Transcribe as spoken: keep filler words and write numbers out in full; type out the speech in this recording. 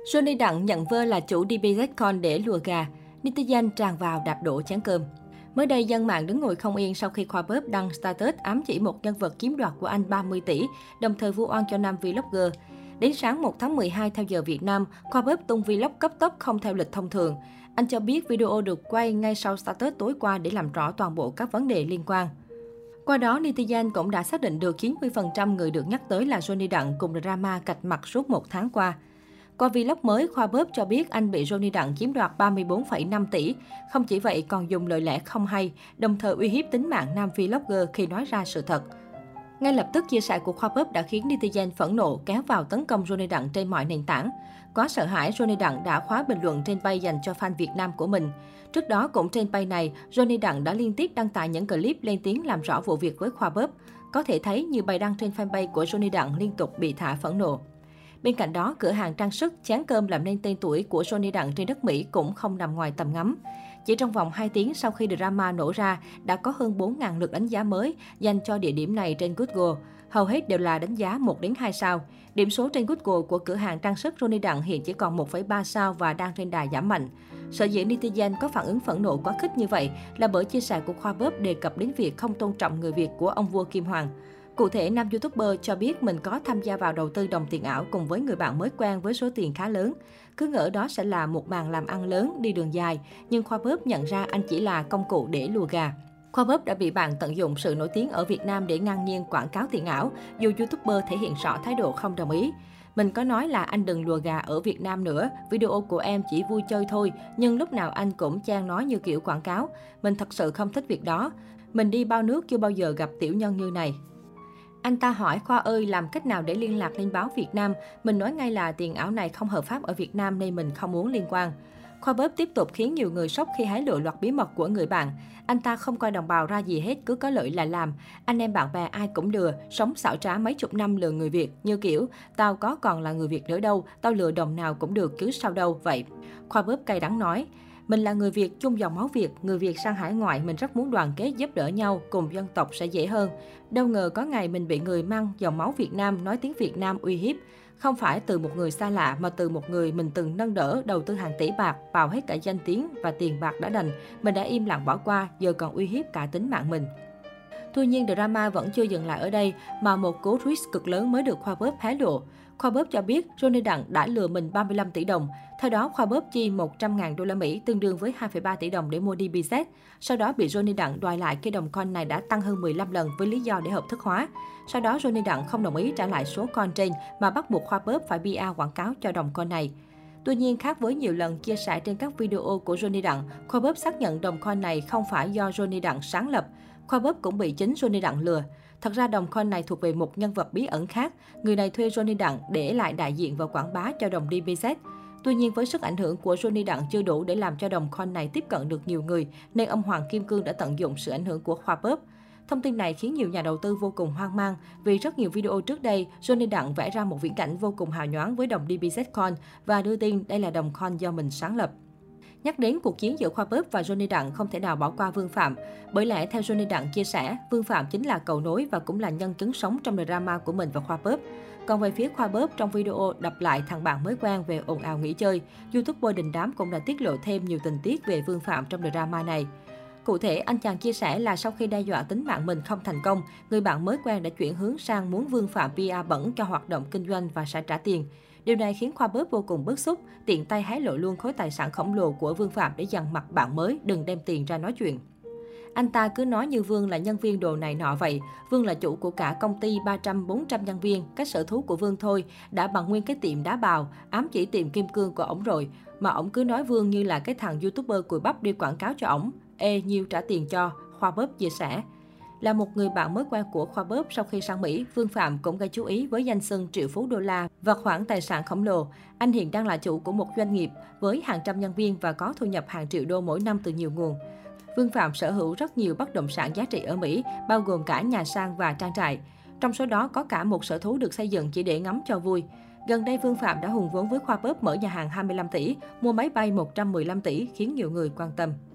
Johnny Đặng nhận vơ là chủ đê bê zét con để lùa gà. Netizen tràn vào đạp đổ chén cơm. Mới đây, dân mạng đứng ngồi không yên sau khi Khoa Bóp đăng status ám chỉ một nhân vật chiếm đoạt của anh ba mươi tỷ, đồng thời vu oan cho nam vlogger. Đến sáng một tháng mười hai theo giờ Việt Nam, Khoa Bóp tung vlog cấp tốc không theo lịch thông thường. Anh cho biết video được quay ngay sau status tối qua để làm rõ toàn bộ các vấn đề liên quan. Qua đó, netizen cũng đã xác định được chín mươi phần trăm người được nhắc tới là Johnny Đặng cùng drama cạch mặt suốt một tháng qua. Qua vlog mới, Khoa Bóp cho biết anh bị Johnny Đặng chiếm đoạt ba mươi tư phẩy năm tỷ. Không chỉ vậy, còn dùng lời lẽ không hay, đồng thời uy hiếp tính mạng nam vlogger khi nói ra sự thật. Ngay lập tức, chia sẻ của Khoa Bóp đã khiến netizen phẫn nộ kéo vào tấn công Johnny Đặng trên mọi nền tảng. Quá sợ hãi, Johnny Đặng đã khóa bình luận trên page dành cho fan Việt Nam của mình. Trước đó, cũng trên page này, Johnny Đặng đã liên tiếp đăng tải những clip lên tiếng làm rõ vụ việc với Khoa Bóp. Có thể thấy nhiều bài đăng trên fanpage của Johnny Đặng liên tục bị thả phẫn nộ. Bên cạnh đó, cửa hàng trang sức Chén Cơm làm nên tên tuổi của Johnny Đặng trên đất Mỹ cũng không nằm ngoài tầm ngắm. Chỉ trong vòng hai tiếng sau khi drama nổ ra, đã có hơn bốn nghìn lượt đánh giá mới dành cho địa điểm này trên Google. Hầu hết đều là đánh giá một đến hai sao. Điểm số trên Google của cửa hàng trang sức Johnny Đặng hiện chỉ còn một phẩy ba sao và đang trên đà giảm mạnh. Sở dĩ netizen có phản ứng phẫn nộ quá khích như vậy là bởi chia sẻ của Khoa Bóp đề cập đến việc không tôn trọng người Việt của ông vua Kim Hoàng. Cụ thể, nam YouTuber cho biết mình có tham gia vào đầu tư đồng tiền ảo cùng với người bạn mới quen với số tiền khá lớn. Cứ ngỡ đó sẽ là một màn làm ăn lớn đi đường dài, nhưng Khoa Bóp nhận ra anh chỉ là công cụ để lùa gà. Khoa Bóp đã bị bạn tận dụng sự nổi tiếng ở Việt Nam để ngang nhiên quảng cáo tiền ảo, dù YouTuber thể hiện rõ thái độ không đồng ý. Mình có nói là anh đừng lùa gà ở Việt Nam nữa, video của em chỉ vui chơi thôi, nhưng lúc nào anh cũng chan nói như kiểu quảng cáo. Mình thật sự không thích việc đó. Mình đi bao nước chưa bao giờ gặp tiểu nhân như này. Anh ta hỏi Khoa ơi, làm cách nào để liên lạc lên báo Việt Nam? Mình nói ngay là tiền ảo này không hợp pháp ở Việt Nam nên mình không muốn liên quan. Khoa Bóp tiếp tục khiến nhiều người sốc khi hé lộ loạt bí mật của người bạn. Anh ta không coi đồng bào ra gì hết, cứ có lợi là làm. Anh em bạn bè ai cũng lừa, sống xảo trá mấy chục năm lừa người Việt. Như kiểu, tao có còn là người Việt nữa đâu, tao lừa đồng nào cũng được chứ sao đâu, vậy. Khoa Bóp cay đắng nói. Mình là người Việt, chung dòng máu Việt, người Việt sang hải ngoại mình rất muốn đoàn kết giúp đỡ nhau, cùng dân tộc sẽ dễ hơn. Đâu ngờ có ngày mình bị người mang dòng máu Việt Nam, nói tiếng Việt Nam uy hiếp. Không phải từ một người xa lạ mà từ một người mình từng nâng đỡ, đầu tư hàng tỷ bạc, vào hết cả danh tiếng và tiền bạc đã đành. Mình đã im lặng bỏ qua, giờ còn uy hiếp cả tính mạng mình. Tuy nhiên, drama vẫn chưa dừng lại ở đây, mà một cú twist cực lớn mới được Khoa Bóp hé lộ. Khoa Bóp cho biết Johnny Đặng đã lừa mình ba mươi lăm tỷ đồng. Theo đó, Khoa Bóp chi một trăm nghìn đô la Mỹ, tương đương với hai phẩy ba tỷ đồng để mua đê bê zét. Sau đó bị Johnny Đặng đòi lại cái đồng coin này đã tăng hơn mười lăm lần với lý do để hợp thức hóa. Sau đó, Johnny Đặng không đồng ý trả lại số coin trên mà bắt buộc Khoa Bóp phải pê e quảng cáo cho đồng coin này. Tuy nhiên, khác với nhiều lần chia sẻ trên các video của Johnny Đặng, Khoa Bóp xác nhận đồng coin này không phải do Johnny Đặng sáng lập. Khoa Bóp cũng bị chính Johnny Đặng lừa. Thật ra đồng coin này thuộc về một nhân vật bí ẩn khác. Người này thuê Johnny Đặng để lại đại diện và quảng bá cho đồng đê bê zét. Tuy nhiên, với sức ảnh hưởng của Johnny Đặng chưa đủ để làm cho đồng coin này tiếp cận được nhiều người, nên ông Hoàng Kim Cương đã tận dụng sự ảnh hưởng của Khoa Bóp. Thông tin này khiến nhiều nhà đầu tư vô cùng hoang mang vì rất nhiều video trước đây, Johnny Đặng vẽ ra một viễn cảnh vô cùng hào nhoáng với đồng đê bê zét Coin và đưa tin đây là đồng coin do mình sáng lập. Nhắc đến cuộc chiến giữa Khoa Bóp và Johnny Đặng không thể nào bỏ qua Vương Phạm. Bởi lẽ theo Johnny Đặng chia sẻ, Vương Phạm chính là cầu nối và cũng là nhân chứng sống trong drama của mình và Khoa Bóp. Còn về phía Khoa Bóp, trong video đập lại thằng bạn mới quen về ồn ào nghỉ chơi, YouTuber đình đám cũng đã tiết lộ thêm nhiều tình tiết về Vương Phạm trong drama này. Cụ thể, anh chàng chia sẻ là sau khi đe dọa tính mạng mình không thành công, người bạn mới quen đã chuyển hướng sang muốn Vương Phạm pê e bẩn cho hoạt động kinh doanh và sẽ trả tiền. Điều này khiến Khoa Bóp vô cùng bức xúc, tiện tay hé lộ luôn khối tài sản khổng lồ của Vương Phạm để dằn mặt bạn mới đừng đem tiền ra nói chuyện. Anh ta cứ nói như Vương là nhân viên đồ này nọ vậy. Vương là chủ của cả công ty ba trăm bốn trăm nhân viên. Các sở thú của Vương thôi đã bằng nguyên cái tiệm đá bào, ám chỉ tiệm kim cương của ổng rồi. Mà ổng cứ nói Vương như là cái thằng YouTuber cùi bắp đi quảng cáo cho ổng. Ê, nhiêu trả tiền cho, Khoa Bóp chia sẻ. Là một người bạn mới quen của Khoa Bóp sau khi sang Mỹ, Vương Phạm cũng gây chú ý với danh xưng triệu phú đô la và khoản tài sản khổng lồ. Anh hiện đang là chủ của một doanh nghiệp với hàng trăm nhân viên và có thu nhập hàng triệu đô mỗi năm từ nhiều nguồn. Vương Phạm sở hữu rất nhiều bất động sản giá trị ở Mỹ, bao gồm cả nhà sang và trang trại. Trong số đó có cả một sở thú được xây dựng chỉ để ngắm cho vui. Gần đây, Vương Phạm đã hùn vốn với Khoa Bóp mở nhà hàng hai mươi lăm tỷ, mua máy bay một trăm mười lăm tỷ, khiến nhiều người quan tâm.